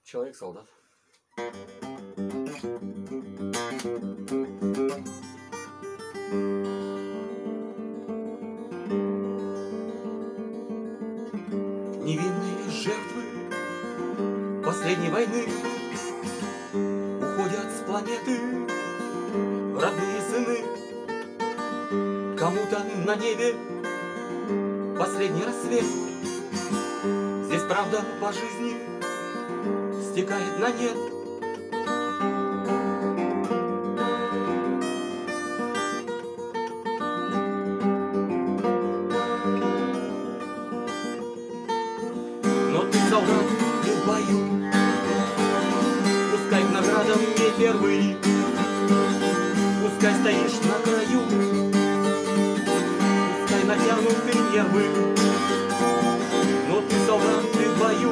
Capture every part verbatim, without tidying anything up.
Человек-солдат. Невинные жертвы последней войны уходят с планеты, родные сыны. Кому-то на небе последний рассвет. Здесь правда по жизни стекает на нет. Но ты солдат, ты в бою, пускай к наградам не первый, пускай стоишь на краю, пускай натянуты нервы. Но ты солдат, ты в бою,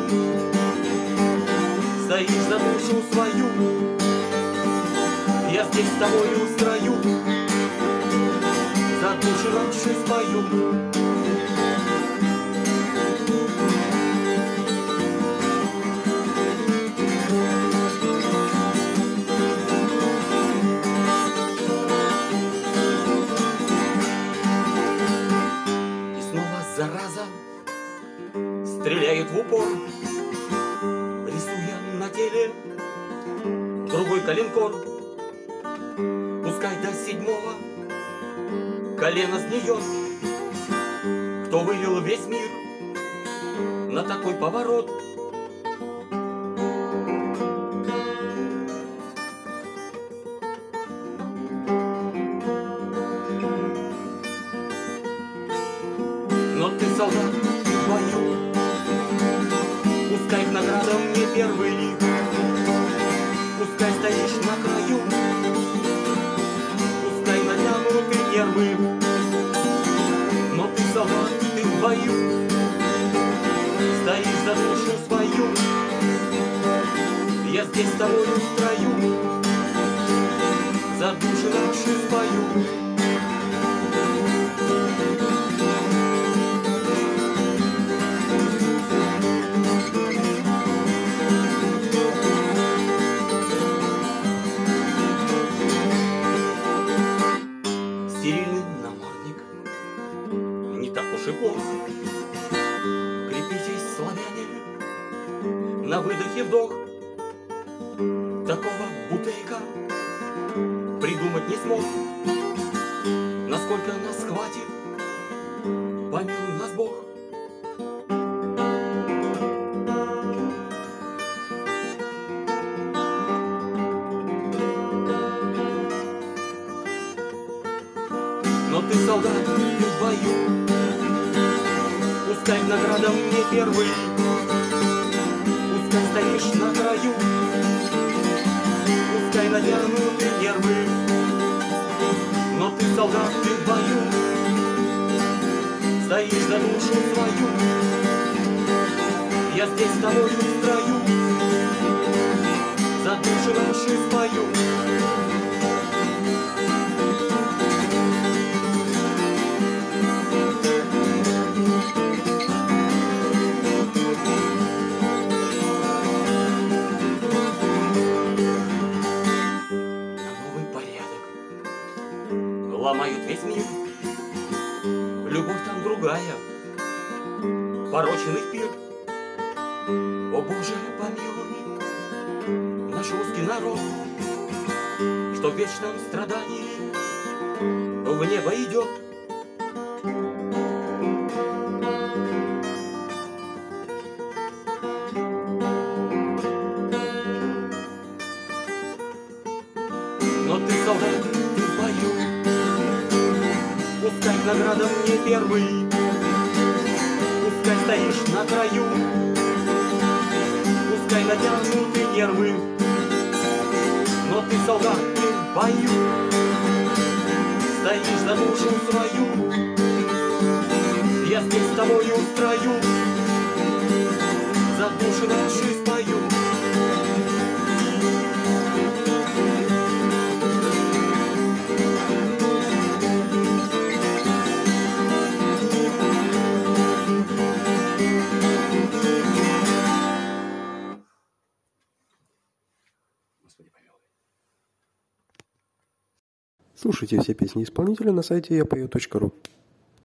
стоишь за душу свою. Я здесь с тобою в строю, за душу раньше спою. И снова зараза стреляет в упор, рисуя на теле другой коленкор. Пускай до седьмого колено сгниет, кто вывел весь мир на такой поворот. Но ты солдат, ты в бою, пускай к наградам не первый, пускай стоишь на краю, пускай натянуты нервы. Но ты солдат, ты в бою, стоишь за душу свою. Я здесь с тобою в строю, за душу наши спою. Стерильный намордник не так уж и плохо. Крепитесь, славяне, на выдохе вдох. Такого Бутейка придумать не смог. Насколько нас хватит, помилуй нас Бог. Но ты солдат, ты в бою, пускай к наградам не первый, пускай стоишь на краю, пускай натянуты нервы. Но ты солдат, ты в бою, стоишь за душу свою. Я здесь с тобою в строю, за душу наши спою. Ломают весь мир, любовь там другая, порочный пир. О Боже, помилуй наш русский народ, что в вечном страдании в небо идет. Но ты солдат, ты в бою, пускай к наградам не первый, пускай стоишь на краю, пускай натянуты нервы. Но ты солдат, ты в бою, стоишь за душу свою. Я здесь с тобою в строю, за души наши спою. Господи помилуй. Слушайте все песни исполнителя на сайте я пою точка ру.